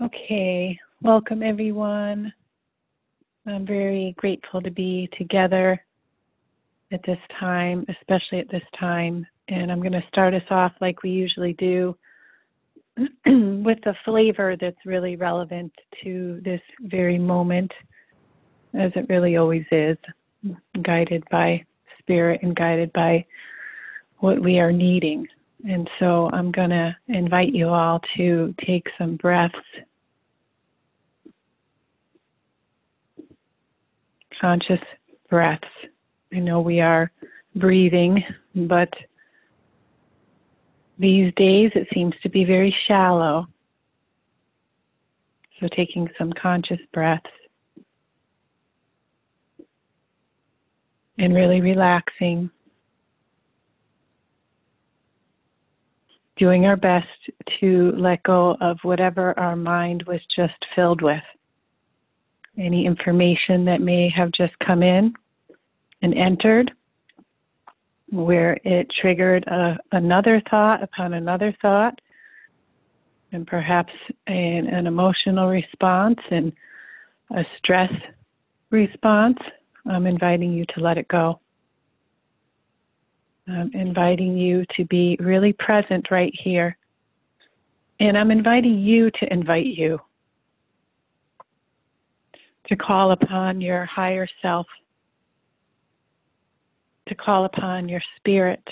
Okay, welcome everyone. I'm very grateful to be together at this time, especially at this time. And I'm going to start us off like we usually do with a flavor that's really relevant to this very moment, as it really always is, guided by spirit and guided by what we are needing. And so I'm going to invite you all to take some breaths, conscious breaths. I know we are breathing, but these days it seems to be very shallow. So taking some conscious breaths and really relaxing, doing our best to let go of whatever our mind was just filled with. Any information that may have just come in and entered, where it triggered another thought upon another thought, and perhaps an emotional response and a stress response. I'm inviting you to let it go. I'm inviting you to be really present right here. And I'm inviting you to invite you to call upon your higher self, to call upon your spirit,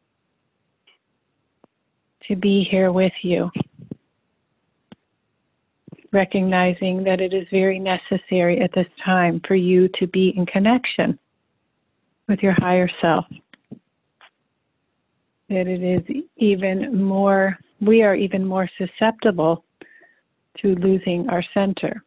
to be here with you, recognizing that it is very necessary at this time for you to be in connection with your higher self. That it is even more, we are even more susceptible to losing our center.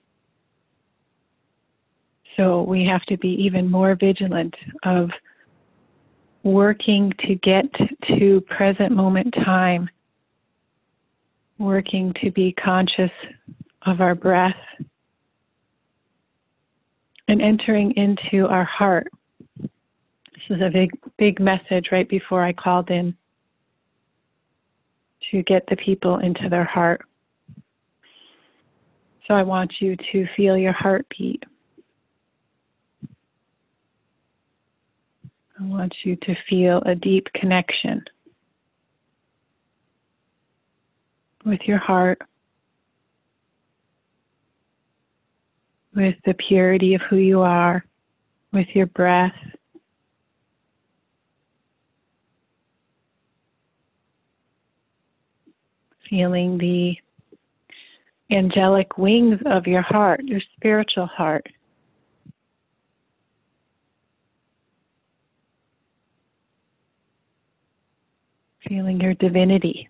So we have to be even more vigilant of working to get to present moment time, working to be conscious of our breath, and entering into our heart. This is a big message right before I called in, to get the people into their heart. So I want you to feel your heartbeat. I want you to feel a deep connection with your heart, with the purity of who you are, with your breath. Feeling the angelic wings of your heart, your spiritual heart. Feeling your divinity.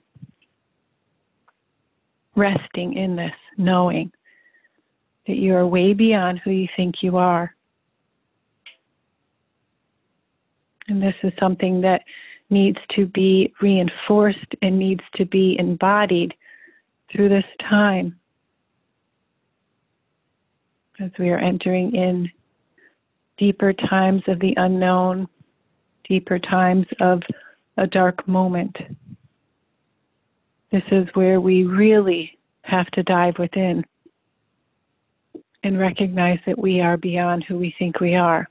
Resting in this, knowing that you are way beyond who you think you are. And this is something that needs to be reinforced and needs to be embodied through this time as we are entering in deeper times of the unknown, deeper times of a dark moment. This is where we really have to dive within and recognize that we are beyond who we think we are.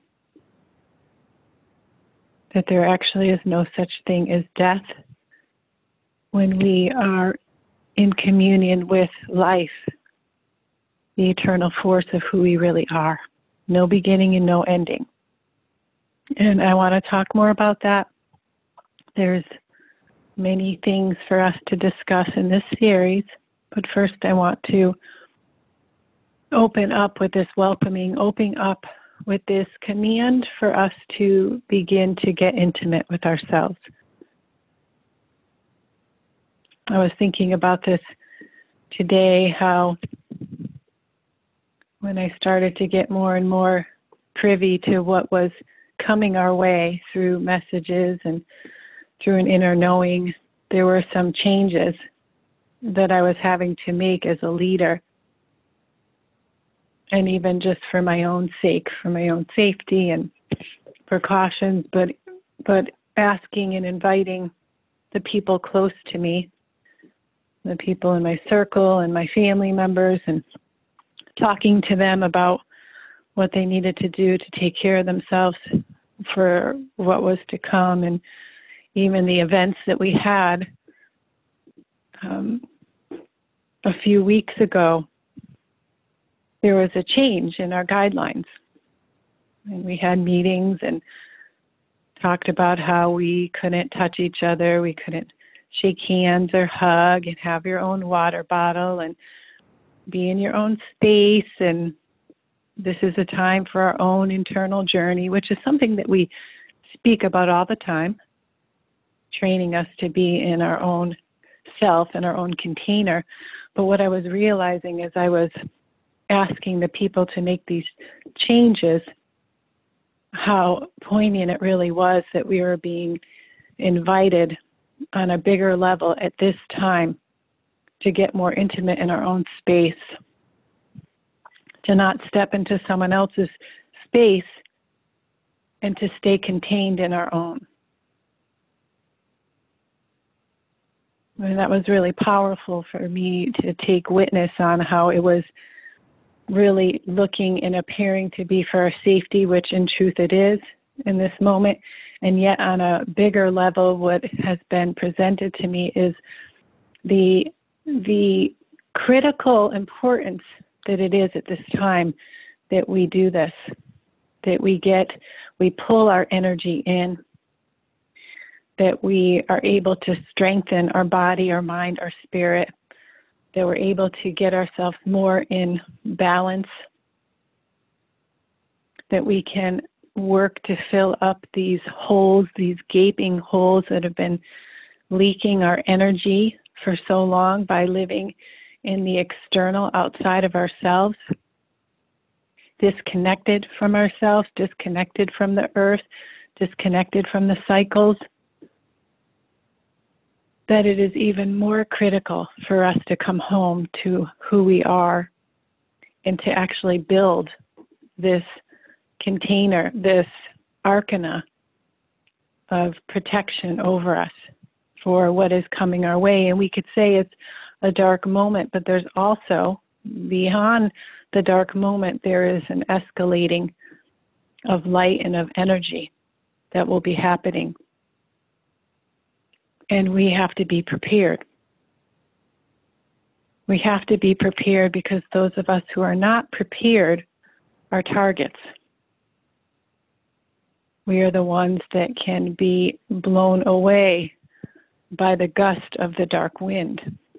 That there actually is no such thing as death when we are in communion with life, the eternal force of who we really are. No beginning and no ending. And I want to talk more about that. There's many things for us to discuss in this series, but first I want to open up with this welcoming, opening up with this command for us to begin to get intimate with ourselves. I was thinking about this today, how when I started to get more and more privy to what was coming our way through messages and through an inner knowing, there were some changes that I was having to make as a leader. And even just for my own sake, for my own safety and precautions, but asking and inviting the people close to me the people in my circle and my family members, and talking to them about what they needed to do to take care of themselves for what was to come, and even the events that we had a few weeks ago. There was a change in our guidelines, and we had meetings and talked about how we couldn't touch each other, we couldn't shake hands or hug, and have your own water bottle and be in your own space. And this is a time for our own internal journey, which is something that we speak about all the time, training us to be in our own self and our own container. But what I was realizing as I was asking the people to make these changes, how poignant it really was that we were being invited on a bigger level at this time to get more intimate in our own space, to not step into someone else's space, and to stay contained in our own. And that was really powerful for me to take witness on how it was really looking and appearing to be for our safety, which in truth it is in this moment. And yet on a bigger level, what has been presented to me is the critical importance that it is at this time that we do this, that we pull our energy in, that we are able to strengthen our body, our mind, our spirit, that we're able to get ourselves more in balance, that we can work to fill up these holes, these gaping holes that have been leaking our energy for so long by living in the external, outside of ourselves, disconnected from ourselves, disconnected from the earth, disconnected from the cycles, that it is even more critical for us to come home to who we are and to actually build this container, this arcana of protection over us for what is coming our way. And we could say it's a dark moment, but there's also, beyond the dark moment, there is an escalating of light and of energy that will be happening. And we have to be prepared. We have to be prepared because those of us who are not prepared are targets. We are the ones that can be blown away by the gust of the dark wind,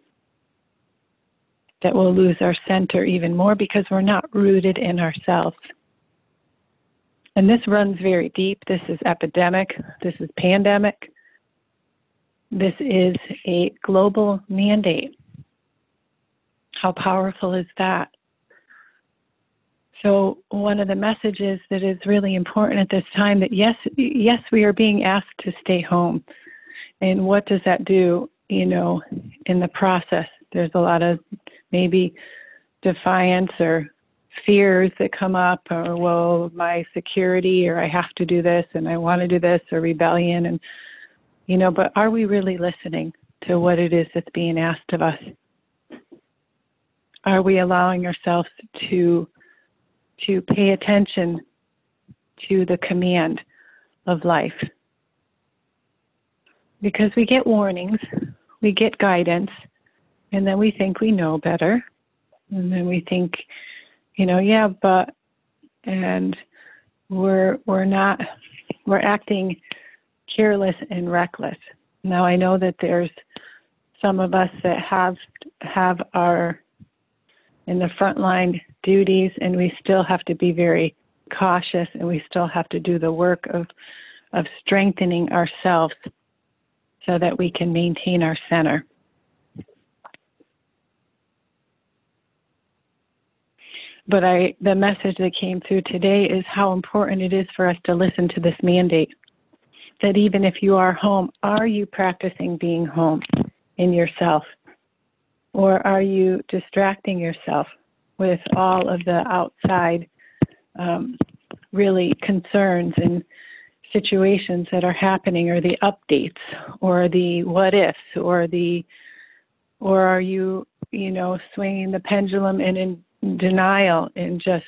that will lose our center even more because we're not rooted in ourselves. And this runs very deep. This is epidemic. This is pandemic. This is a global mandate. How powerful is that? So one of the messages that is really important at this time, that yes, we are being asked to stay home. And what does that do, in the process? There's a lot of maybe defiance or fears that come up, or, well, my security, or I have to do this and I want to do this, or rebellion. And, but are we really listening to what it is that's being asked of us? Are we allowing ourselves to pay attention to the command of life? Because we get warnings, we get guidance, and then we think we know better. And then we think, and we're acting careless and reckless. Now I know that there's some of us that have our in the frontline duties, and we still have to be very cautious, and we still have to do the work of strengthening ourselves so that we can maintain our center. But the message that came through today is how important it is for us to listen to this mandate. That even if you are home, are you practicing being home in yourself? Or are you distracting yourself with all of the outside really concerns and situations that are happening, or the updates, or the what ifs, or the Or are you, swinging the pendulum and in denial and just,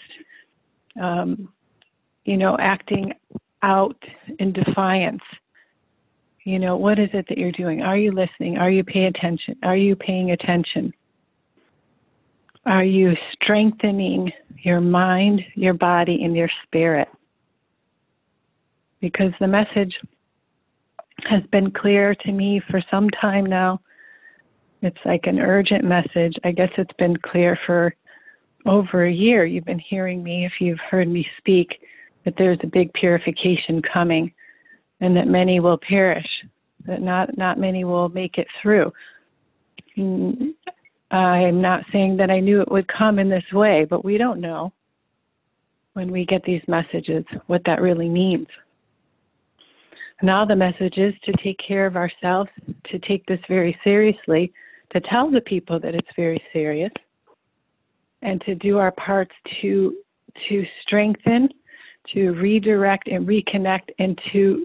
acting out in defiance? What is it that you're doing? Are you listening? Are you paying attention? Are you paying attention? Are you strengthening your mind, your body, and your spirit? Because the message has been clear to me for some time now. It's like an urgent message. I guess it's been clear for over a year. You've been hearing me, if you've heard me speak, that there's a big purification coming and that many will perish, that not many will make it through. I'm not saying that I knew it would come in this way, but we don't know when we get these messages what that really means. Now the message is to take care of ourselves, to take this very seriously, to tell the people that it's very serious, and to do our parts to strengthen, to redirect and reconnect, and to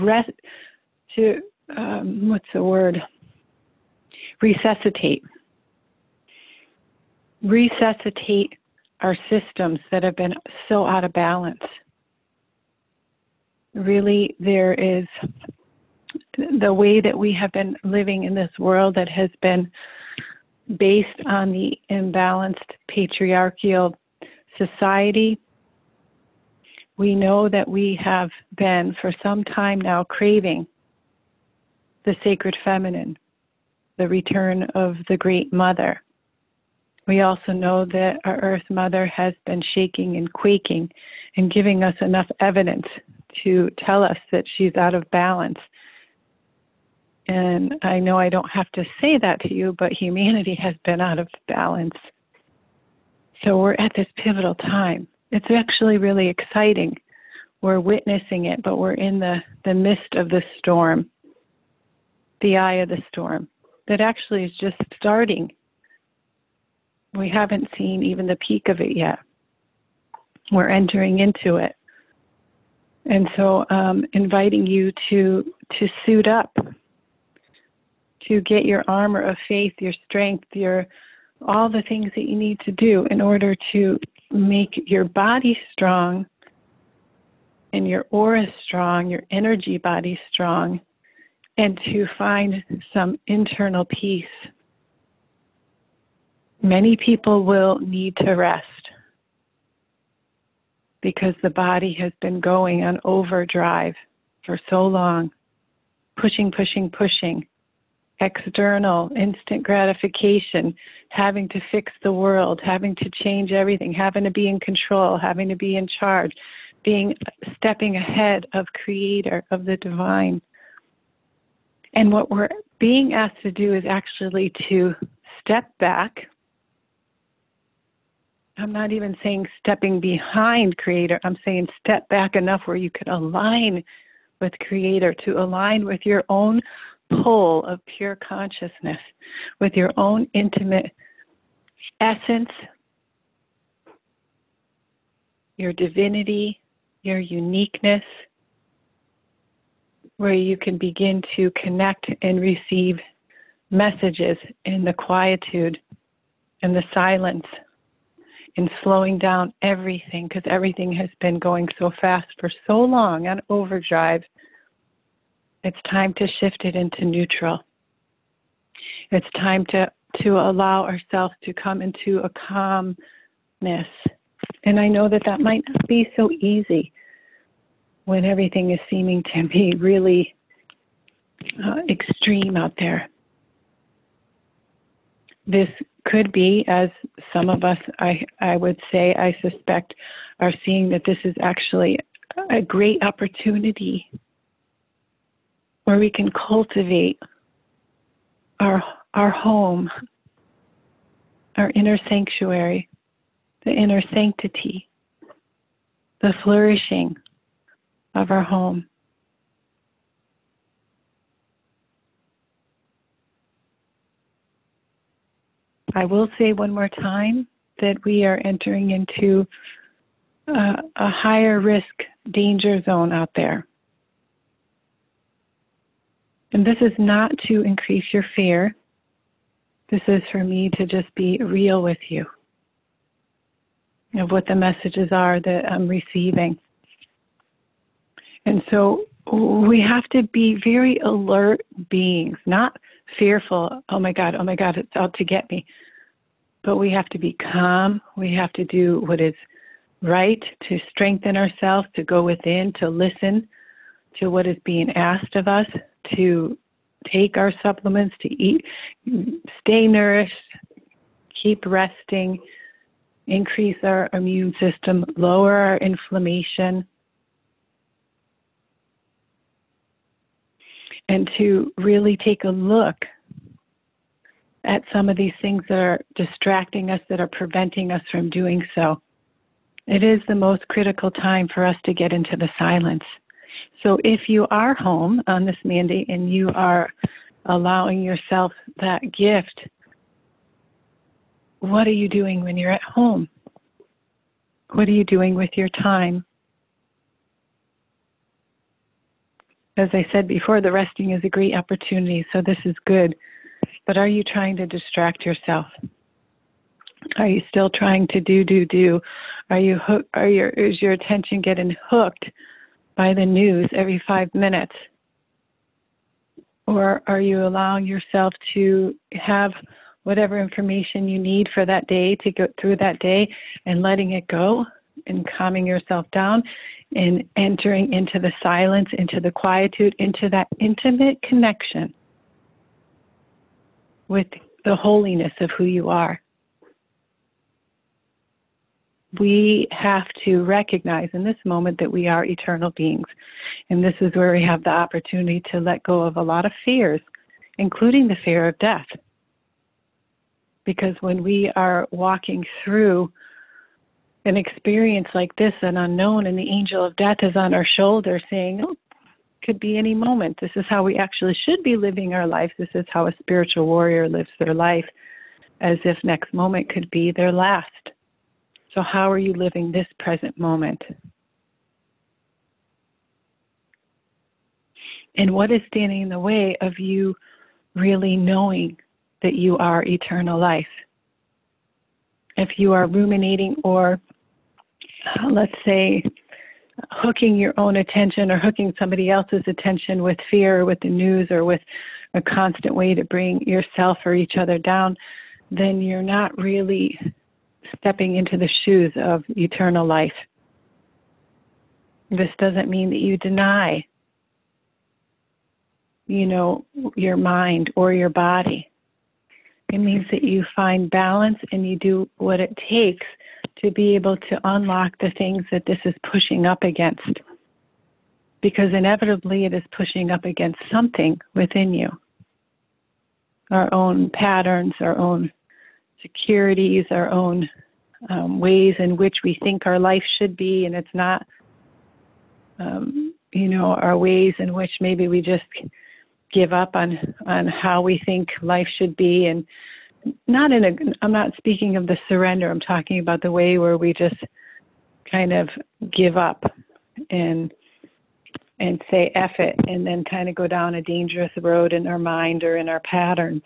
resuscitate. Resuscitate our systems that have been so out of balance. Really, there is the way that we have been living in this world that has been based on the imbalanced patriarchal society. We know that we have been for some time now craving the sacred feminine, the return of the Great Mother. We also know that our Earth Mother has been shaking and quaking and giving us enough evidence to tell us that she's out of balance. And I know I don't have to say that to you, but humanity has been out of balance. So we're at this pivotal time. It's actually really exciting. We're witnessing it, but we're in the midst of the storm, the eye of the storm, that actually is just starting. We haven't seen even the peak of it yet. We're entering into it. And so inviting you to suit up, to get your armor of faith, your strength, all the things that you need to do in order to make your body strong and your aura strong, your energy body strong, and to find some internal peace. Many people will need to rest because the body has been going on overdrive for so long, pushing, external, instant gratification, having to fix the world, having to change everything, having to be in control, having to be in charge, stepping ahead of Creator, of the divine. And what we're being asked to do is actually to step back. I'm not even saying stepping behind Creator. I'm saying step back enough where you can align with Creator, to align with your own pull of pure consciousness, with your own intimate essence, your divinity, your uniqueness, where you can begin to connect and receive messages in the quietude and the silence, and slowing down everything, because everything has been going so fast for so long on overdrive. It's time to shift it into neutral. It's time to allow ourselves to come into a calmness. And I know that might not be so easy when everything is seeming to be really extreme out there. This could be, as some of us, I would say, I suspect, are seeing that this is actually a great opportunity where we can cultivate our home, our inner sanctuary, the inner sanctity, the flourishing of our home. I will say one more time that we are entering into a higher risk danger zone out there. And this is not to increase your fear. This is for me to just be real with you of what the messages are that I'm receiving. And so we have to be very alert beings, not fearful, oh my God, it's out to get me. But we have to be calm. We have to do what is right to strengthen ourselves, to go within, to listen to what is being asked of us, to take our supplements, to eat, stay nourished, keep resting, increase our immune system, lower our inflammation, and to really take a look at some of these things that are distracting us, that are preventing us from doing so. It is the most critical time for us to get into the silence. So if you are home on this mandate and you are allowing yourself that gift, what are you doing when you're at home? What are you doing with your time? As I said before, the resting is a great opportunity, so this is good. But are you trying to distract yourself? Are you still trying to do? Is your attention getting hooked by the news every 5 minutes? Or are you allowing yourself to have whatever information you need for that day to go through that day and letting it go and calming yourself down and entering into the silence, into the quietude, into that intimate connection with the holiness of who you are? We have to recognize in this moment that we are eternal beings. And this is where we have the opportunity to let go of a lot of fears, including the fear of death. Because when we are walking through an experience like this, an unknown, and the angel of death is on our shoulder saying, oh, could be any moment. This is how we actually should be living our life. This is how a spiritual warrior lives their life, as if next moment could be their last. So how are you living this present moment? And what is standing in the way of you really knowing that you are eternal life? If you are ruminating or, let's say, hooking your own attention or hooking somebody else's attention with fear or with the news or with a constant way to bring yourself or each other down, then you're not really stepping into the shoes of eternal life. This doesn't mean that you deny, your mind or your body. It means that you find balance and you do what it takes to be able to unlock the things that this is pushing up against. Because inevitably it is pushing up against something within you. Our own patterns, our own securities, our own ways in which we think our life should be, and it's not, our ways in which maybe we just give up on how we think life should be. And I'm not speaking of the surrender, I'm talking about the way where we just kind of give up and say F it, and then kind of go down a dangerous road in our mind or in our patterns.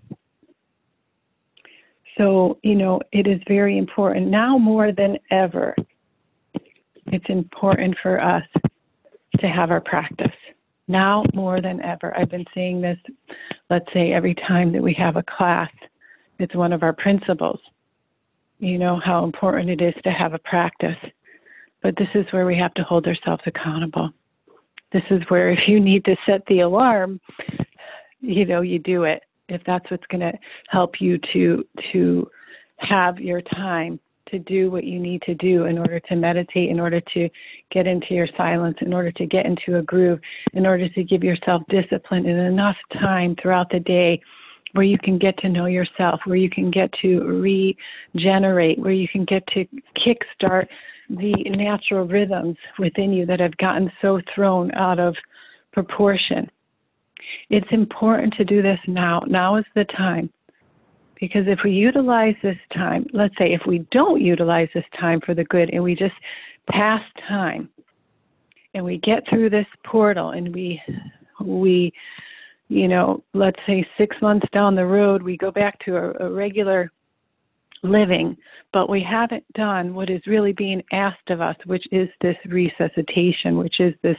So, it is very important now more than ever. It's important for us to have our practice. Now more than ever. I've been saying this, let's say, every time that we have a class. It's one of our principles. How important it is to have a practice. But this is where we have to hold ourselves accountable. This is where if you need to set the alarm, you do it. If that's what's going to help you to have your time to do what you need to do in order to meditate, in order to get into your silence, in order to get into a groove, in order to give yourself discipline and enough time throughout the day where you can get to know yourself, where you can get to regenerate, where you can get to kickstart the natural rhythms within you that have gotten so thrown out of proportion. It's important to do this now. Now is the time. Because if we utilize this time, let's say if we don't utilize this time for the good and we just pass time and we get through this portal and we let's say 6 months down the road, we go back to a regular living, but we haven't done what is really being asked of us, which is this resuscitation, which is this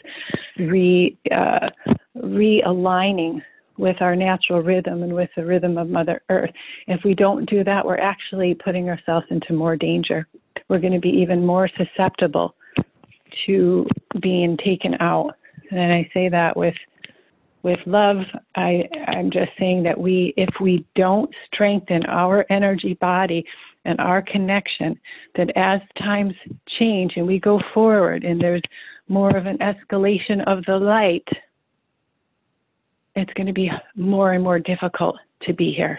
realigning with our natural rhythm and with the rhythm of Mother Earth. If we don't do that, we're actually putting ourselves into more danger. We're going to be even more susceptible to being taken out. And I say that with love. I'm just saying that if we don't strengthen our energy body and our connection, that as times change and we go forward and there's more of an escalation of the light, it's going to be more and more difficult to be here.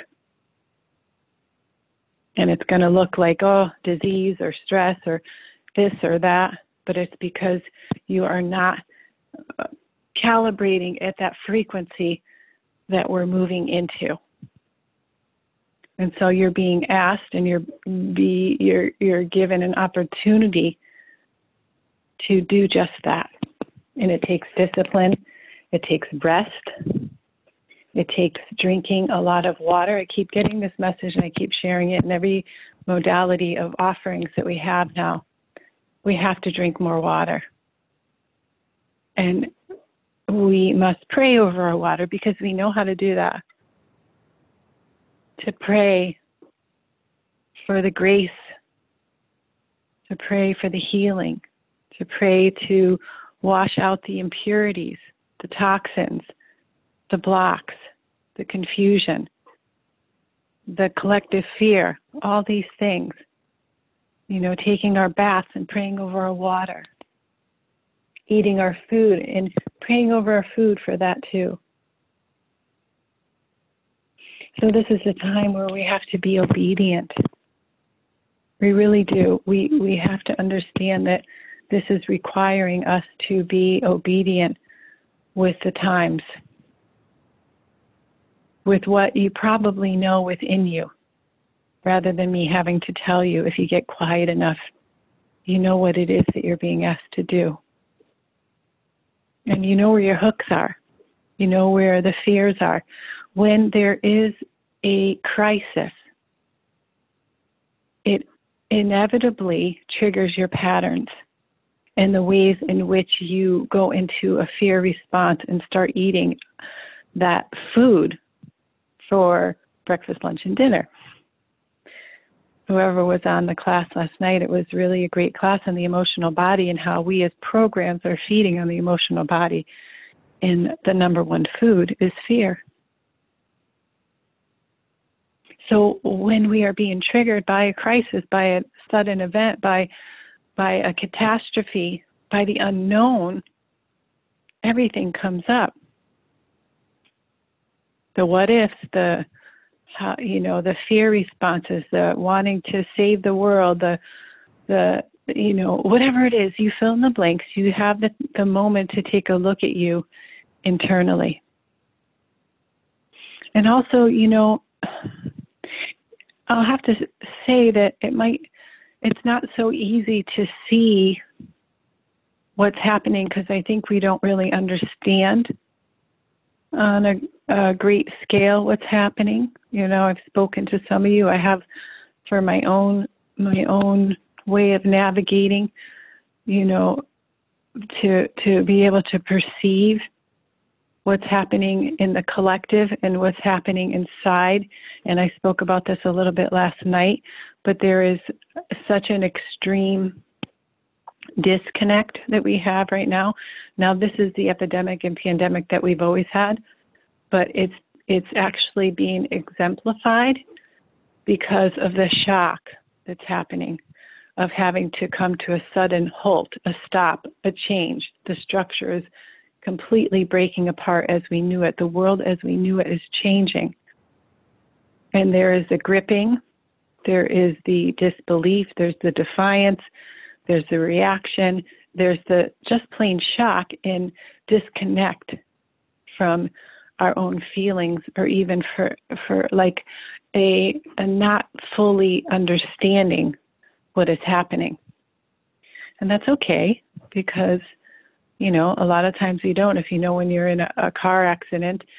And it's going to look like, disease or stress or this or that, but it's because you are not calibrating at that frequency that we're moving into. And so you're being asked and you're given an opportunity to do just that. And it takes discipline. It takes rest. It takes drinking a lot of water. I keep getting this message and I keep sharing it in every modality of offerings that we have now. We have to drink more water. And we must pray over our water because we know how to do that. To pray for the grace, to pray for the healing, to pray to wash out the impurities, the toxins, the blocks, the confusion, the collective fear, all these things. Taking our baths and praying over our water, eating our food and praying over our food for that too. So this is a time where we have to be obedient. We really do. We have to understand that this is requiring us to be obedient with the times, with what you probably know within you, rather than me having to tell you. If you get quiet enough, you know what it is that you're being asked to do. And you know where your hooks are. You know where the fears are. When there is a crisis, it inevitably triggers your patterns and the ways in which you go into a fear response and start eating that food for breakfast, lunch, and dinner. Whoever was on the class last night, it was really a great class on the emotional body and how we as programs are feeding on the emotional body. And the number one food is fear. So when we are being triggered by a crisis, by a sudden event, by a catastrophe, by the unknown, everything comes up. The what ifs, the fear responses, the wanting to save the world, the whatever it is, you fill in the blanks. You have the moment to take a look at you internally. And also, I'll have to say that it's not so easy to see what's happening because I think we don't really understand on a great scale what's happening. I've spoken to some of you. I have for my own way of navigating, to be able to perceive what's happening in the collective and what's happening inside. And I spoke about this a little bit last night, but there is such an extreme disconnect that we have right now. Now, this is the epidemic and pandemic that we've always had, but it's actually being exemplified because of the shock that's happening of having to come to a sudden halt, a stop, a change. The structure is completely breaking apart as we knew it. The world as we knew it is changing. And there is the gripping, there is the disbelief, there's the defiance, there's the reaction, there's the just plain shock and disconnect from our own feelings, or even for like a not fully understanding what is happening. And that's okay, because a lot of times we don't. If when you're in a car accident,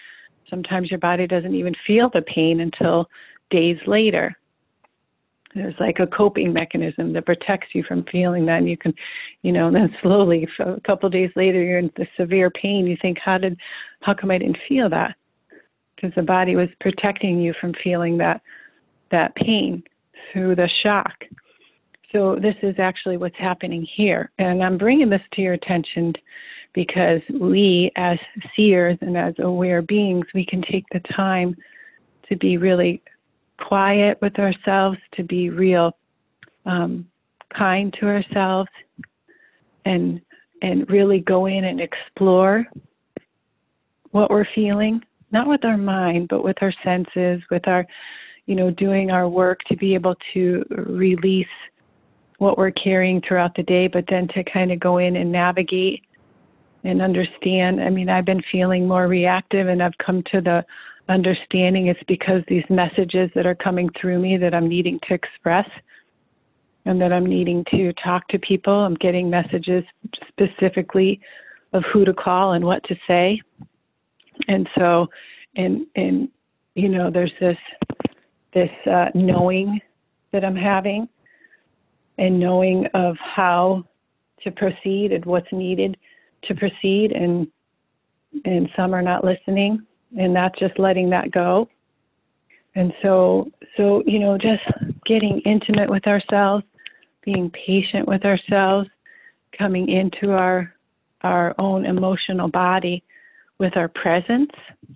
Sometimes your body doesn't even feel the pain until days later. There's like a coping mechanism that protects you from feeling that. And you can, then slowly, a couple of days later, you're in the severe pain. You think, how come I didn't feel that? Because the body was protecting you from feeling that pain through the shock. So this is actually what's happening here. And I'm bringing this to your attention because we, as seers and as aware beings, we can take the time to be really quiet with ourselves, to be real kind to ourselves, and really go in and explore what we're feeling, not with our mind, but with our senses, with our, doing our work to be able to release what we're carrying throughout the day, but then to kind of go in and navigate and understand. I mean, I've been feeling more reactive, and I've come to the understanding it's because these messages that are coming through me that I'm needing to express and that I'm needing to talk to people. I'm getting messages specifically of who to call and what to say. And so, and there's this knowing that I'm having, and knowing of how to proceed and what's needed to proceed, and some are not listening, and not just letting that go. And so just getting intimate with ourselves, being patient with ourselves, coming into our own emotional body with our presence,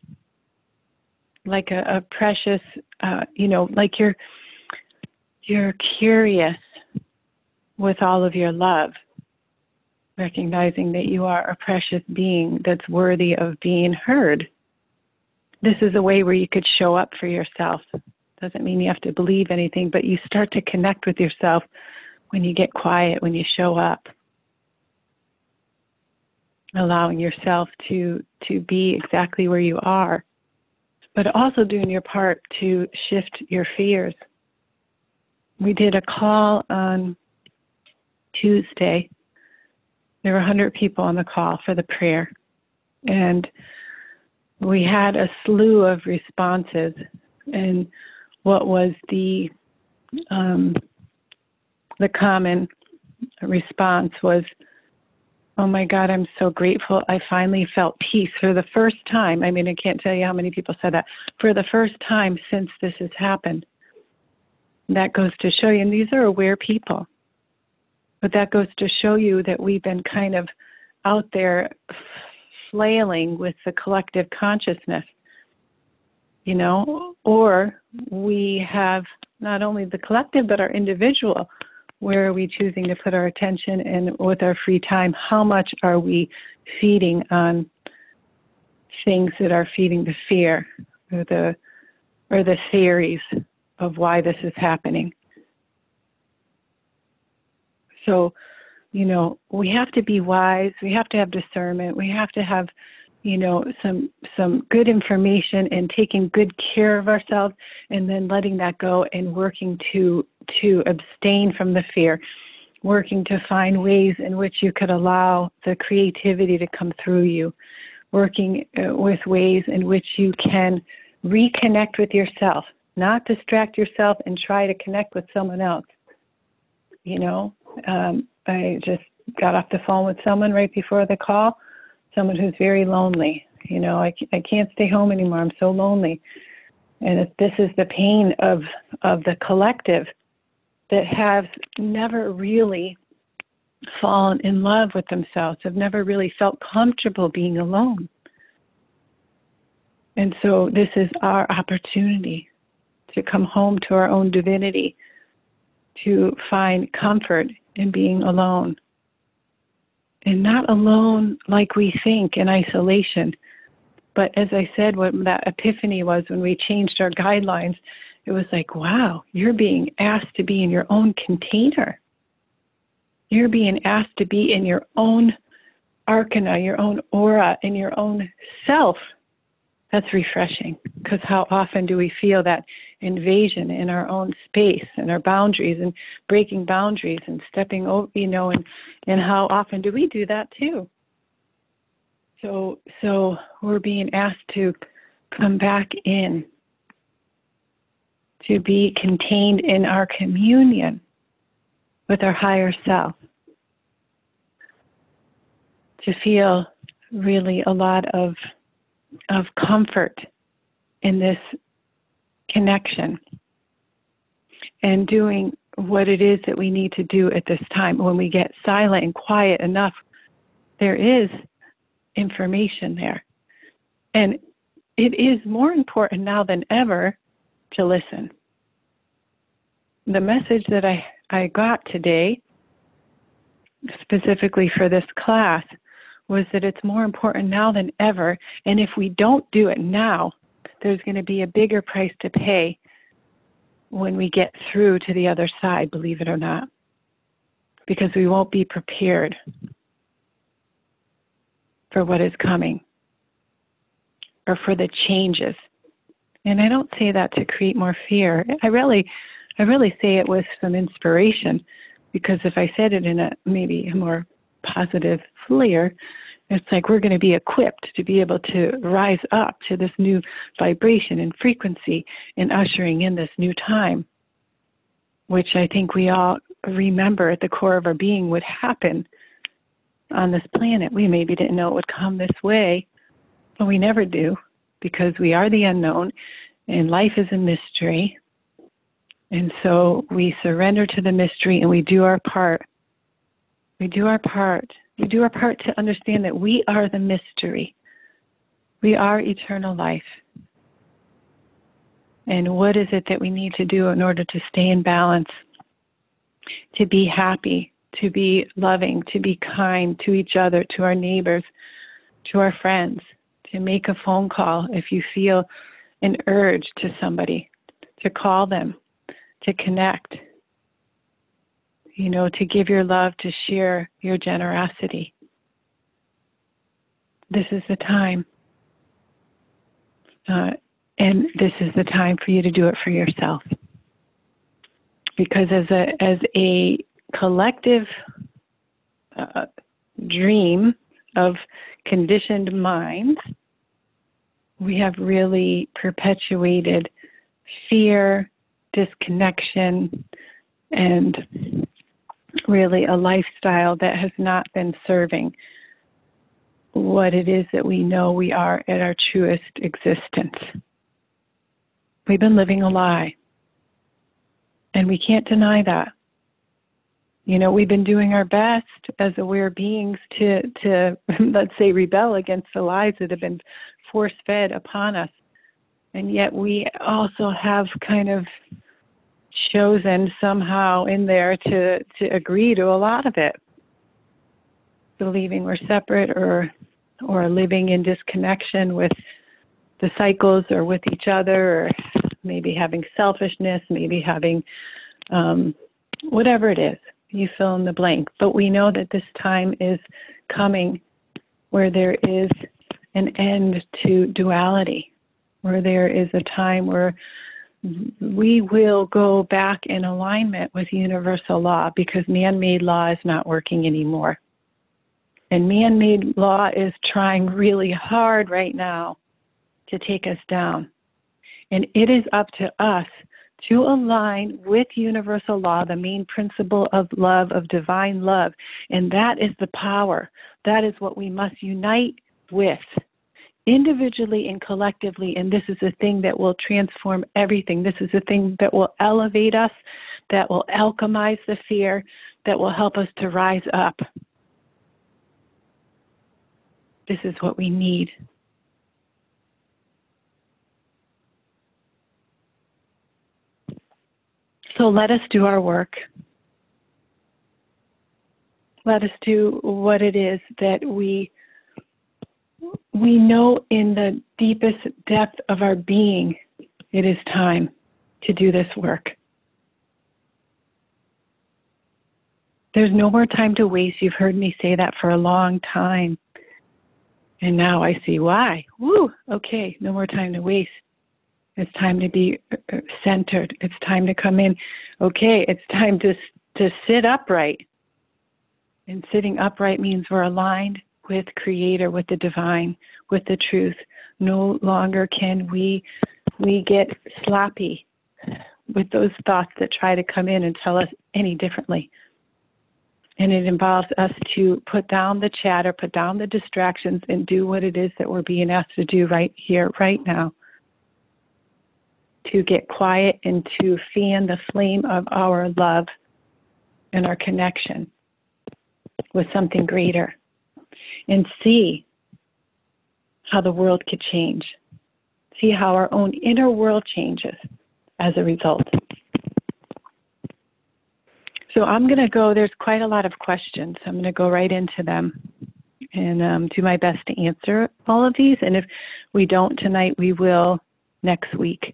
like a precious, like you're curious with all of your love, recognizing that you are a precious being that's worthy of being heard. This is a way where you could show up for yourself. Doesn't mean you have to believe anything, but you start to connect with yourself when you get quiet, when you show up. Allowing yourself to be exactly where you are, but also doing your part to shift your fears. We did a call on Tuesday. There were 100 people on the call for the prayer, and we had a slew of responses. And what was the common response was, "Oh my God, I'm so grateful. I finally felt peace for the first time." I mean, I can't tell you how many people said that. For the first time since this has happened. That goes to show you, and these are aware people, but that goes to show you that we've been kind of out there flailing with the collective consciousness, or we have not only the collective, but our individual. Where are we choosing to put our attention, and with our free time, how much are we feeding on things that are feeding the fear or the theories of why this is happening? So, we have to be wise. We have to have discernment. We have to have, some good information and taking good care of ourselves, and then letting that go and working to abstain from the fear, working to find ways in which you could allow the creativity to come through you, working with ways in which you can reconnect with yourself, not distract yourself and try to connect with someone else. I just got off the phone with someone right before the call, someone who's very lonely. I can't stay home anymore. I'm so lonely. And this is the pain of the collective that have never really fallen in love with themselves, have never really felt comfortable being alone. And so this is our opportunity to come home to our own divinity, to find comfort in being alone. And not alone like we think in isolation. But as I said, what that epiphany was when we changed our guidelines, it was like, wow, you're being asked to be in your own container. You're being asked to be in your own arcana, your own aura, in your own self. That's refreshing, because how often do we feel that invasion in our own space and our boundaries, and breaking boundaries and stepping over, and how often do we do that too? So we're being asked to come back in, to be contained in our communion with our higher self, to feel really a lot of comfort in this connection and doing what it is that we need to do at this time. When we get silent and quiet enough, there is information there. And it is more important now than ever to listen. The message that I got today, specifically for this class, was that it's more important now than ever. And if we don't do it now, there's going to be a bigger price to pay when we get through to the other side, believe it or not, because we won't be prepared for what is coming or for the changes. And I don't say that to create more fear. I really say it with some inspiration, because if I said it in maybe a more positive flair, it's like we're going to be equipped to be able to rise up to this new vibration and frequency and ushering in this new time, which I think we all remember at the core of our being would happen on this planet. We maybe didn't know it would come this way, but we never do, because we are the unknown and life is a mystery. And so we surrender to the mystery and we do our part. We do our part. We do our part to understand that we are the mystery. We are eternal life. And what is it that we need to do in order to stay in balance, to be happy, to be loving, to be kind to each other, to our neighbors, to our friends, to make a phone call if you feel an urge to somebody, to call them, to connect, to give your love, to share your generosity. This is the time. And this is the time for you to do it for yourself. Because as a collective dream of conditioned minds, we have really perpetuated fear, disconnection, and really a lifestyle that has not been serving what it is that we know we are at our truest existence. We've been living a lie, and we can't deny that. We've been doing our best as aware beings to let's say, rebel against the lies that have been force-fed upon us. And yet we also have kind of chosen somehow in there to agree to a lot of it, believing we're separate or living in disconnection with the cycles or with each other, or maybe having selfishness, maybe having whatever it is, you fill in the blank. But we know that this time is coming where there is an end to duality, where there is a time where we will go back in alignment with universal law, because man-made law is not working anymore. And man-made law is trying really hard right now to take us down. And it is up to us to align with universal law, the main principle of love, of divine love. And that is the power. That is what we must unite with, individually and collectively. And this is the thing that will transform everything. This is the thing that will elevate us, that will alchemize the fear, that will help us to rise up. This is what we need. So let us do our work. Let us do what it is that we know in the deepest depth of our being. It is time to do this work. There's no more time to waste. You've heard me say that for a long time. And now I see why. Woo! Okay, no more time to waste. It's time to be centered. It's time to come in. Okay, it's time to sit upright. And sitting upright means we're aligned with Creator, with the divine, with the truth, No longer can we get sloppy with those thoughts that try to come in and tell us any differently. And it involves us to put down the chatter, put down the distractions, and do what it is that we're being asked to do right here, right now. To get quiet and to fan the flame of our love and our connection with something greater. And see how the world could change. See how our own inner world changes as a result. So I'm going to go, there's quite a lot of questions. I'm going to go right into them and do my best to answer all of these. And if we don't tonight, we will next week.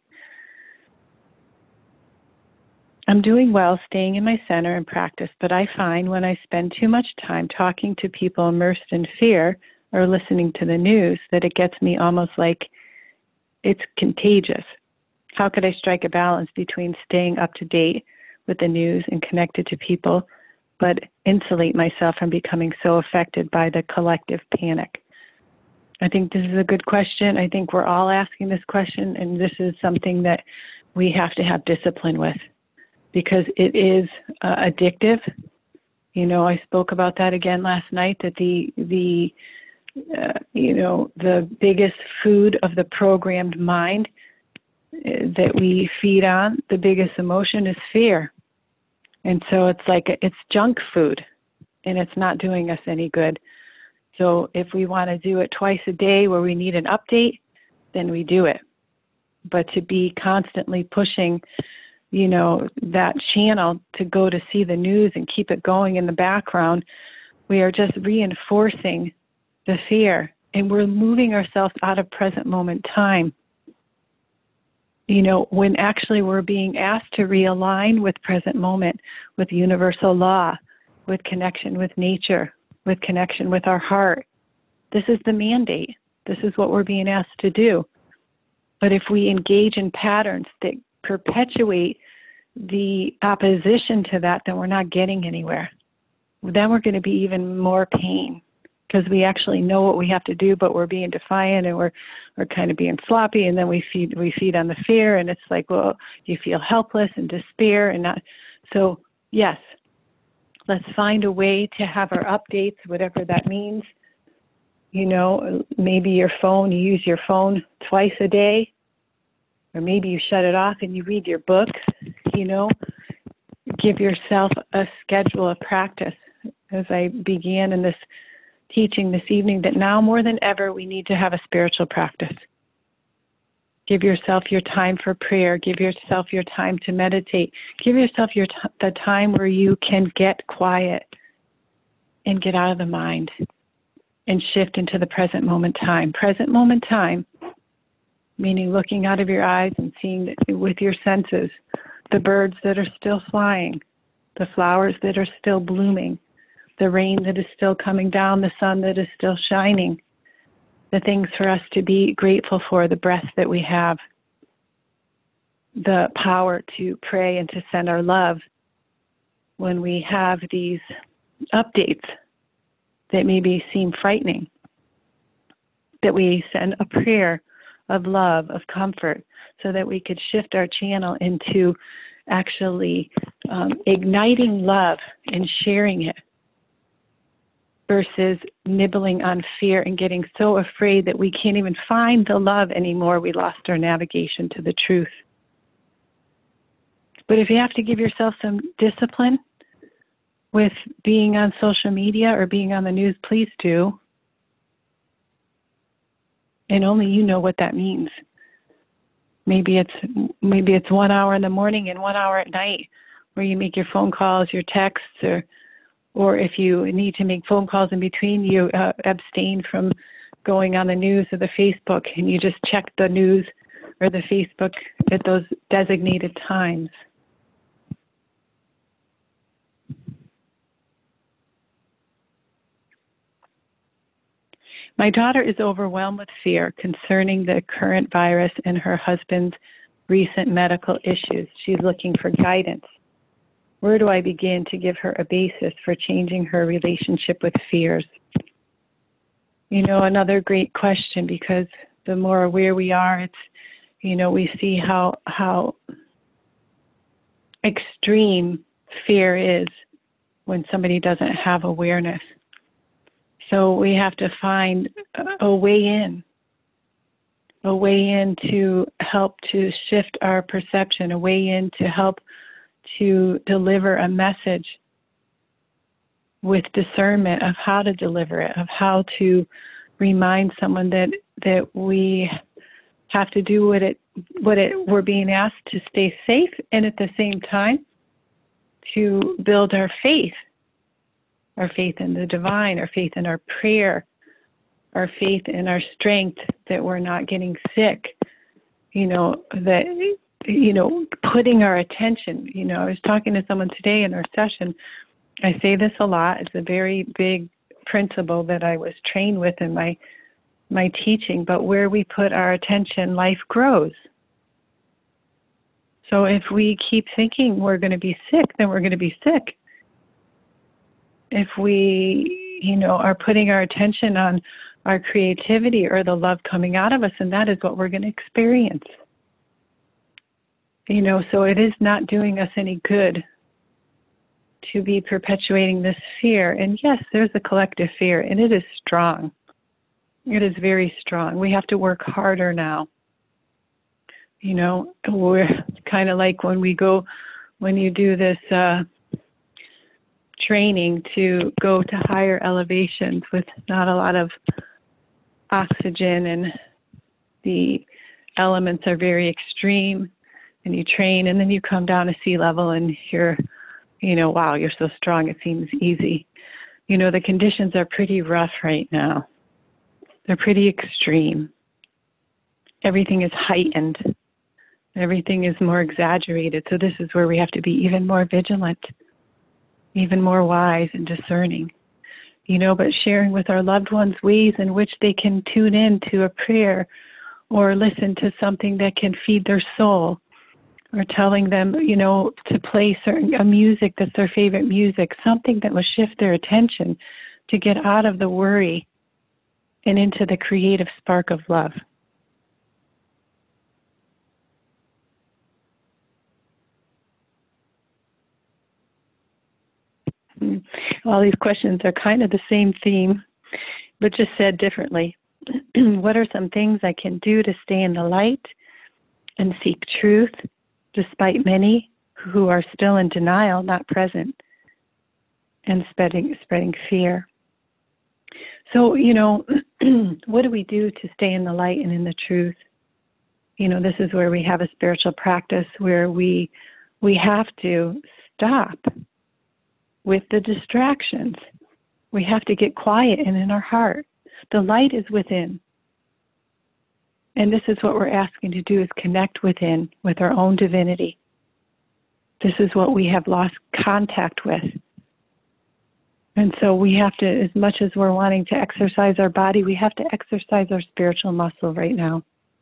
I'm doing well staying in my center and practice, but I find when I spend too much time talking to people immersed in fear or listening to the news that it gets me almost like it's contagious. How could I strike a balance between staying up to date with the news and connected to people, but insulate myself from becoming so affected by the collective panic? I think this is a good question. I think we're all asking this question, and this is something that we have to have discipline with because it is addictive. You know, I spoke about that again last night, that the biggest food of the programmed mind that we feed on, the biggest emotion is fear. And so it's like it's junk food, and it's not doing us any good. So if we want to do it twice a day where we need an update, then we do it. But to be constantly pushing, you know, that channel to go to see the news and keep it going in the background, we are just reinforcing the fear, and we're moving ourselves out of present moment time. You know, when actually we're being asked to realign with present moment, with universal law, with connection with nature, with connection with our heart. This is the mandate. This is what we're being asked to do. But if we engage in patterns that perpetuate the opposition to that, then we're not getting anywhere. Then we're going to be even more pain, because we actually know what we have to do, but we're being defiant and we're kind of being sloppy, and then we feed on the fear, and it's like, well, you feel helpless and despair and not. So yes, let's find a way to have our updates, whatever that means. You know, maybe your phone, you use your phone twice a day, or maybe you shut it off and you read your book. You know, give yourself a schedule of practice. As I began in this teaching this evening, that now more than ever we need to have a spiritual practice. Give yourself your time for prayer. Give yourself your time to meditate. Give yourself the time where you can get quiet and get out of the mind and shift into the present moment time. Present moment time, meaning looking out of your eyes and seeing with your senses the birds that are still flying, the flowers that are still blooming, the rain that is still coming down, the sun that is still shining, the things for us to be grateful for, the breath that we have, the power to pray and to send our love when we have these updates that maybe seem frightening, that we send a prayer of love, of comfort, so that we could shift our channel into actually igniting love and sharing it, versus nibbling on fear and getting so afraid that we can't even find the love anymore. We lost our navigation to the truth. But if you have to give yourself some discipline with being on social media or being on the news, please do. And only you know what that means. Maybe it's 1 hour in the morning and 1 hour at night where you make your phone calls, your texts, or if you need to make phone calls in between, you abstain from going on the news or the Facebook, and you just check the news or the Facebook at those designated times. My daughter is overwhelmed with fear concerning the current virus and her husband's recent medical issues. She's looking for guidance. Where do I begin to give her a basis for changing her relationship with fears? You know, another great question, because the more aware we are, it's, we see how extreme fear is when somebody doesn't have awareness. So we have to find a way in to help to shift our perception, a way in to help to deliver a message with discernment of how to deliver it, of how to remind someone that we have to do what we're being asked to stay safe, and at the same time to build our faith in the divine, our faith in our prayer, our faith in our strength, that we're not getting sick, putting our attention. I was talking to someone today in our session. I say this a lot. It's a very big principle that I was trained with in my teaching, but where we put our attention, life grows. So if we keep thinking we're going to be sick, then we're going to be sick. If we, are putting our attention on our creativity or the love coming out of us, and that is what we're going to experience. So it is not doing us any good to be perpetuating this fear. And yes, there's a collective fear, and it is strong. It is very strong. We have to work harder now. We're kind of like when you do this training to go to higher elevations with not a lot of oxygen, and the elements are very extreme, and you train, and then you come down to sea level, and you're, wow, you're so strong, it seems easy. The conditions are pretty rough right now. They're pretty extreme. Everything is heightened. Everything is more exaggerated. So this is where we have to be even more vigilant, even more wise and discerning. But sharing with our loved ones ways in which they can tune in to a prayer or listen to something that can feed their soul, or telling them, to play a music that's their favorite music, something that will shift their attention to get out of the worry and into the creative spark of love. All these questions are kind of the same theme, but just said differently. What are some things I can do to stay in the light and seek truth, despite many who are still in denial, not present, and spreading fear? So, what do we do to stay in the light and in the truth? This is where we have a spiritual practice where we have to stop with the distractions. We have to get quiet and in our heart. The light is within. And this is what we're asking to do, is connect within, with our own divinity. This is what we have lost contact with. And so we have to, as much as we're wanting to exercise our body, we have to exercise our spiritual muscle right now.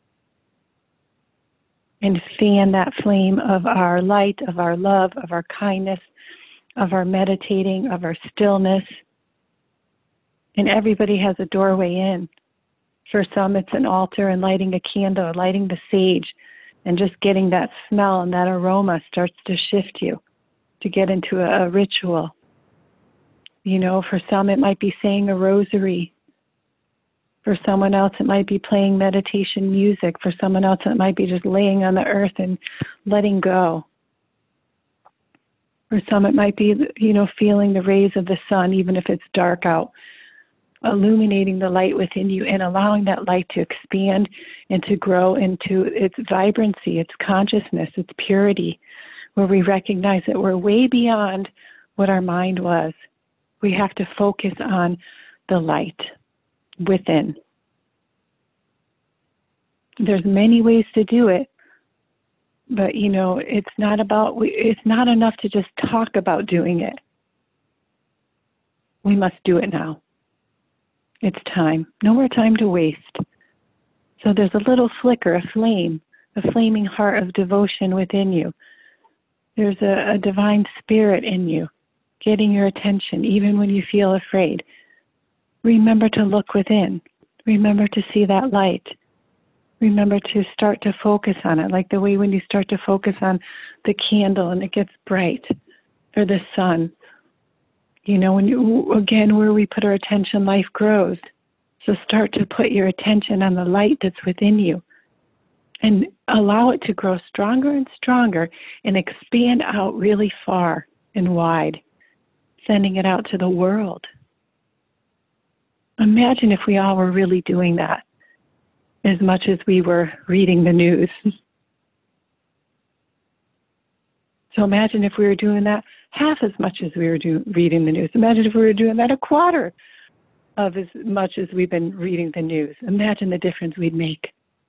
And fan that flame of our light, of our love, of our kindness, of our meditating, of our stillness. And everybody has a doorway in. For some, it's an altar and lighting a candle, lighting the sage, and just getting that smell and that aroma starts to shift you to get into a ritual. For some, it might be saying a rosary. For someone else, it might be playing meditation music. For someone else, it might be just laying on the earth and letting go. For some, it might be, feeling the rays of the sun, even if it's dark out, illuminating the light within you and allowing that light to expand and to grow into its vibrancy, its consciousness, its purity, where we recognize that we're way beyond what our mind was. We have to focus on the light within. There's many ways to do it, but it's not enough to just talk about doing it. We must do it now. It's time. No more time to waste. So there's a little flicker, a flame, a flaming heart of devotion within you. There's a divine spirit in you, getting your attention even when you feel afraid. Remember to look within. Remember to see that light. remember to start to focus on it, like the way when you start to focus on the candle and it gets bright, or the sun. You know, when you, again, where we put our attention, life grows. So start to put your attention on the light that's within you and allow it to grow stronger and stronger and expand out really far and wide, sending it out to the world. Imagine if we all were really doing that as much as we were reading the news. So imagine if we were doing that half as much as we were reading the news. Imagine if we were doing that a quarter of as much as we've been reading the news. Imagine the difference we'd make.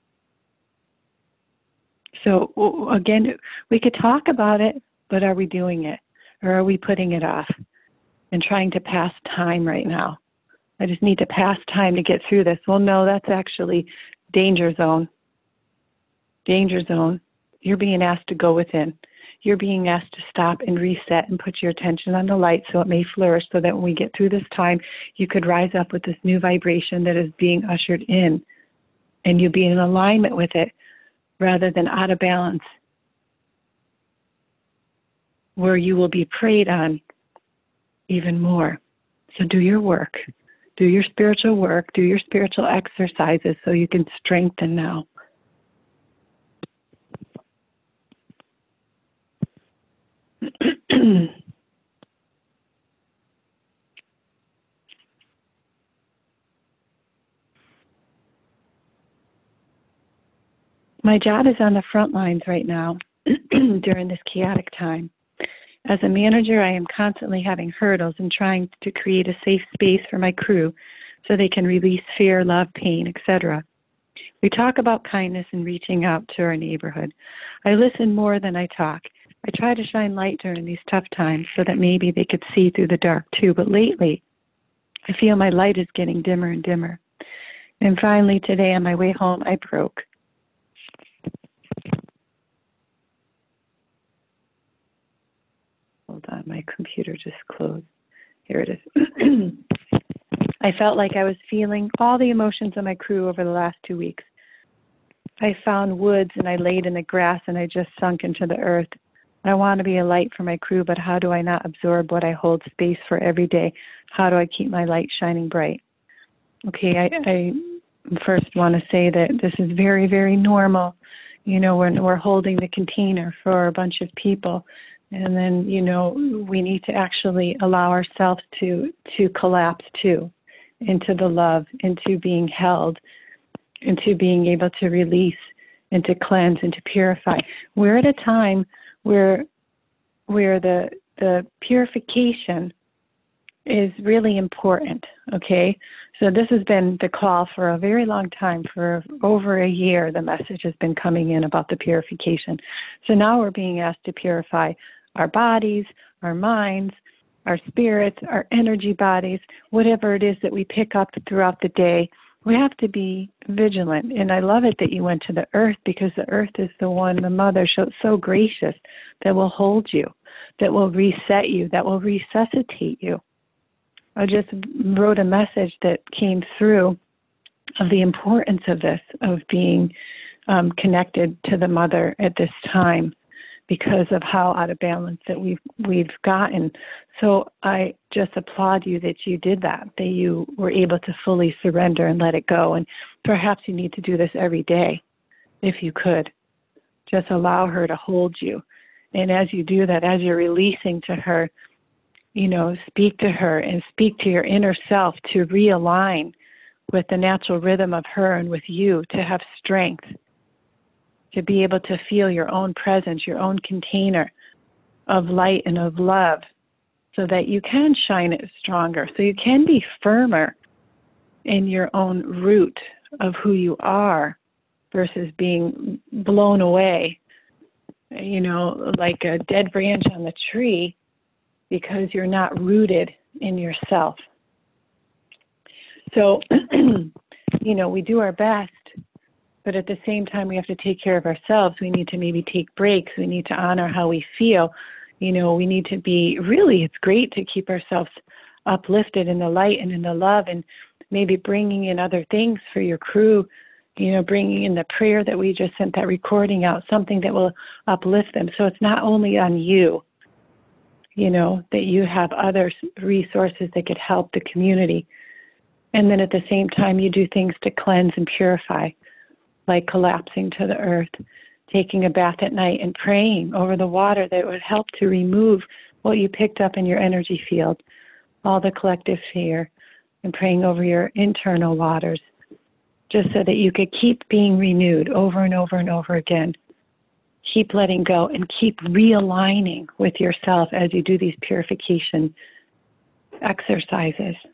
So again, we could talk about it, but are we doing it? Or are we putting it off and trying to pass time right now? I just need to pass time to get through this. Well, no, that's actually danger zone. Danger zone. You're being asked to go within. You're being asked to stop and reset and put your attention on the light so it may flourish, so that when we get through this time, you could rise up with this new vibration that is being ushered in, and you be in alignment with it rather than out of balance, where you will be preyed on even more. So do your work. Do your spiritual work. Do your spiritual exercises so you can strengthen now. My job is on the front lines right now during this chaotic time. As a manager, I am constantly having hurdles and trying to create a safe space for my crew so they can release fear, love, pain, etc. We talk about kindness and reaching out to our neighborhood. I listen more than I talk. I try to shine light during these tough times so that maybe they could see through the dark too. But lately, I feel my light is getting dimmer and dimmer. And finally, today on my way home, I broke. Hold on, my computer just closed. Here it is. I felt like I was feeling all the emotions of my crew over the last 2 weeks. I found woods and I laid in the grass and I just sunk into the earth. I want to be a light for my crew, but how do I not absorb what I hold space for every day? How do I keep my light shining bright? Okay, I first want to say that this is very, very normal. You know, when we're holding the container for a bunch of people. And then, you know, we need to actually allow ourselves to collapse too, into the love, into being held, into being able to release, and to cleanse, and to purify. We're at a time where the purification is really important, okay? So this has been the call for a very long time. For over a year, the message has been coming in about the purification. So now we're being asked to purify our bodies, our minds, our spirits, our energy bodies, whatever it is that we pick up throughout the day. We have to be vigilant. And I love it that you went to the earth, because the earth is the one, the mother, so gracious, that will hold you, that will reset you, that will resuscitate you. I just wrote a message that came through of the importance of this, of being connected to the mother at this time, because of how out of balance that we've gotten. So I just applaud you that you did that you were able to fully surrender and let it go. And perhaps you need to do this every day, if you could. Just allow her to hold you. And as you do that, as you're releasing to her, you know, speak to her and speak to your inner self to realign with the natural rhythm of her and with you, to have strength, to be able to feel your own presence, your own container of light and of love, so that you can shine it stronger, so you can be firmer in your own root of who you are versus being blown away, you know, like a dead branch on the tree, because you're not rooted in yourself. So, you know, we do our best, but at the same time, we have to take care of ourselves. We need to maybe take breaks. We need to honor how we feel. You know, we need to be, really, it's great to keep ourselves uplifted in the light and in the love, and maybe bringing in other things for your crew bringing in the prayer that we just sent that recording out, something that will uplift them. So it's not only on you, that you have other resources that could help the community. And then at the same time, you do things to cleanse and purify, like collapsing to the earth, taking a bath at night and praying over the water that would help to remove what you picked up in your energy field, all the collective fear, and praying over your internal waters, just so that you could keep being renewed over and over and over again. Keep letting go and keep realigning with yourself as you do these purification exercises.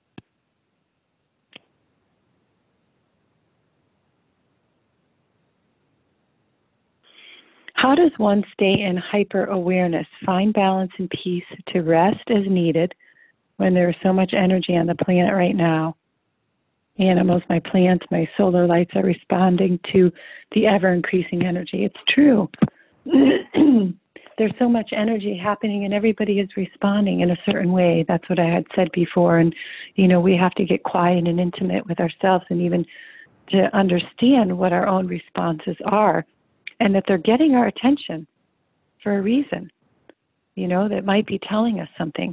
How does one stay in hyper-awareness, find balance and peace to rest as needed when there is so much energy on the planet right now? Animals, my plants, my solar lights are responding to the ever-increasing energy. It's true. There's so much energy happening and everybody is responding in a certain way. That's what I had said before. And, we have to get quiet and intimate with ourselves and even to understand what our own responses are and that they're getting our attention for a reason, that might be telling us something.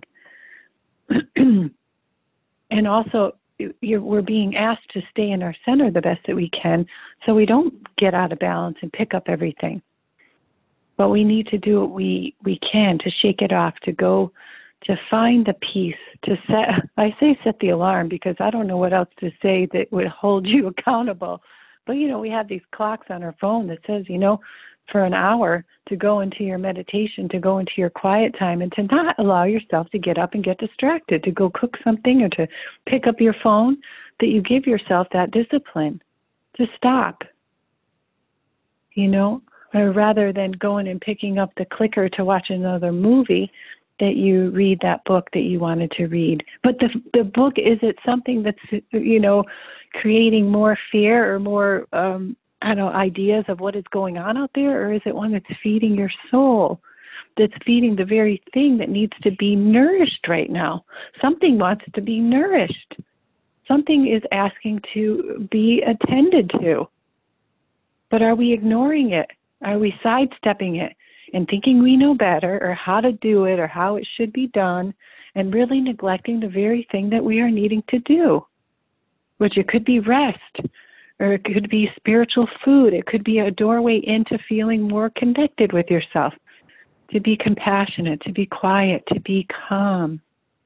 And also, we're being asked to stay in our center the best that we can so we don't get out of balance and pick up everything. But we need to do what we can to shake it off, to go, to find the peace, to set the alarm because I don't know what else to say that would hold you accountable. But, we have these clocks on our phone that says, for an hour to go into your meditation, to go into your quiet time, and to not allow yourself to get up and get distracted, to go cook something or to pick up your phone, that you give yourself that discipline to stop, or rather than going and picking up the clicker to watch another movie, that you read that book that you wanted to read. But the book, is it something that's, creating more fear or more, ideas of what is going on out there? Or is it one that's feeding your soul, that's feeding the very thing that needs to be nourished right now? Something wants to be nourished. Something is asking to be attended to. But are we ignoring it? Are we sidestepping it and thinking we know better or how to do it or how it should be done and really neglecting the very thing that we are needing to do? Which it could be rest, or it could be spiritual food. It could be a doorway into feeling more connected with yourself, to be compassionate, to be quiet, to be calm,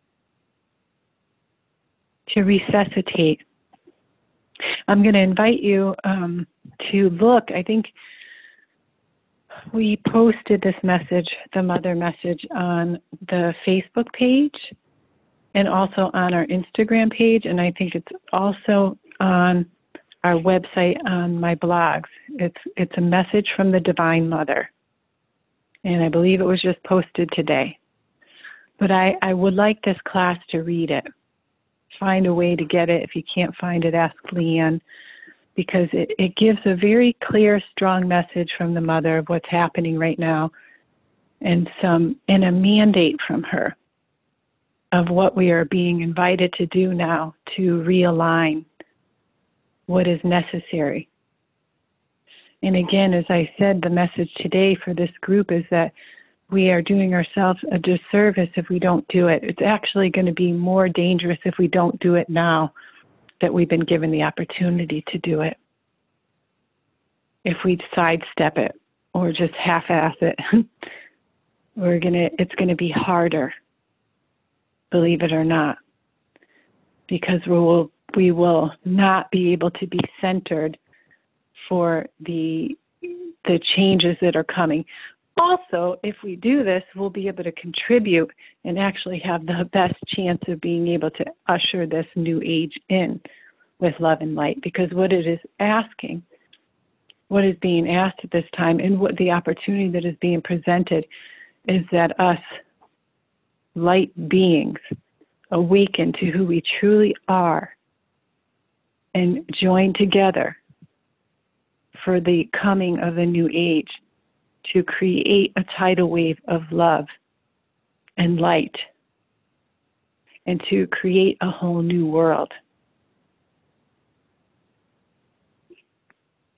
to resuscitate. I'm going to invite you to look. I think we posted this message, the mother message, on the Facebook page and also on our Instagram page, and I think it's also on our website on my blogs. It's a message from the Divine Mother, and I believe it was just posted today. But I would like this class to read it. Find a way to get it. If you can't find it, ask Leanne, because it gives a very clear, strong message from the Mother of what's happening right now, and a mandate from her of what we are being invited to do now to realign what is necessary. And again, as I said, the message today for this group is that we are doing ourselves a disservice if we don't do it. It's actually going to be more dangerous if we don't do it now that we've been given the opportunity to do it. If we sidestep it or just half-ass it, it's going to be harder, believe it or not, because we will not be able to be centered for the changes that are coming. Also, if we do this, we'll be able to contribute and actually have the best chance of being able to usher this new age in with love and light, because what it is asking, what is being asked at this time, and what the opportunity that is being presented is that us light beings awaken to who we truly are and join together for the coming of a new age, to create a tidal wave of love and light, and to create a whole new world.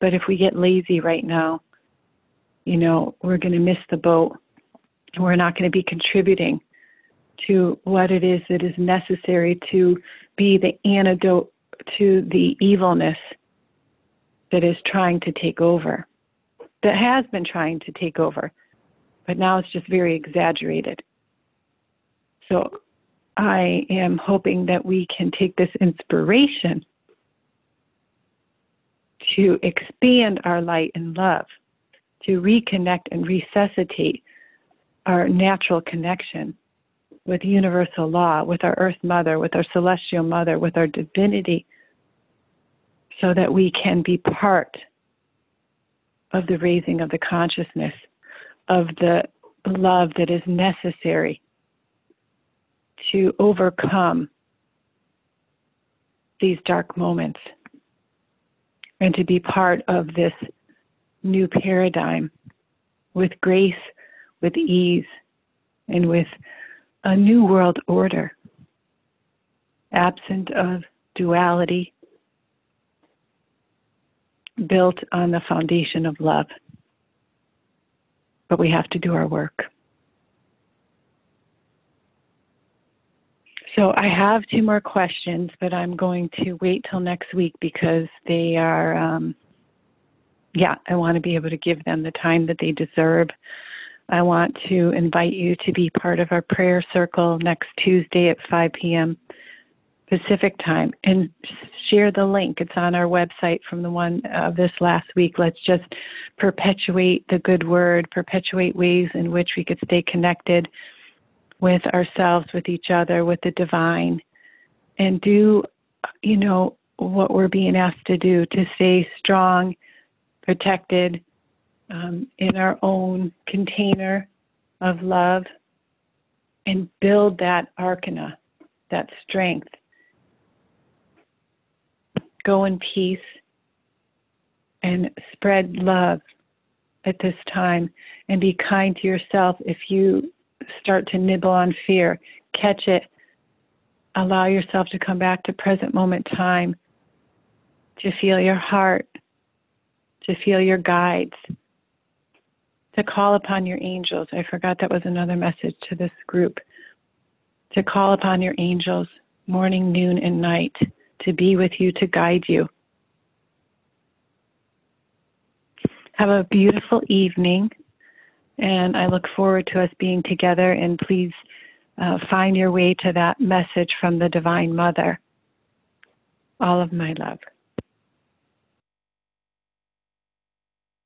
But if we get lazy right now, we're going to miss the boat. We're not going to be contributing to what it is that is necessary to be the antidote to the evilness that is trying to take over, that has been trying to take over, but now it's just very exaggerated. So I am hoping that we can take this inspiration to expand our light and love, to reconnect and resuscitate our natural connection with universal law, with our Earth Mother, with our Celestial Mother, with our divinity, so that we can be part of the raising of the consciousness, of the love that is necessary to overcome these dark moments and to be part of this new paradigm with grace, with ease, and with a new world order, absent of duality, built on the foundation of love. But we have to do our work. So I have 2 more questions, but I'm going to wait till next week because they are, I want to be able to give them the time that they deserve. I want to invite you to be part of our prayer circle next Tuesday at 5 p.m. Pacific time, and share the link. It's on our website from the one this last week. Let's just perpetuate the good word, perpetuate ways in which we could stay connected with ourselves, with each other, with the divine, and do, what we're being asked to do, to stay strong, protected in our own container of love, and build that arcana, that strength. Go in peace and spread love at this time, and be kind to yourself. If you start to nibble on fear, catch it. Allow yourself to come back to present moment time, to feel your heart, to feel your guides, to call upon your angels. I forgot that was another message to this group. To call upon your angels morning, noon, and night to be with you, to guide you. Have a beautiful evening, and I look forward to us being together, and please find your way to that message from the Divine Mother. All of my love.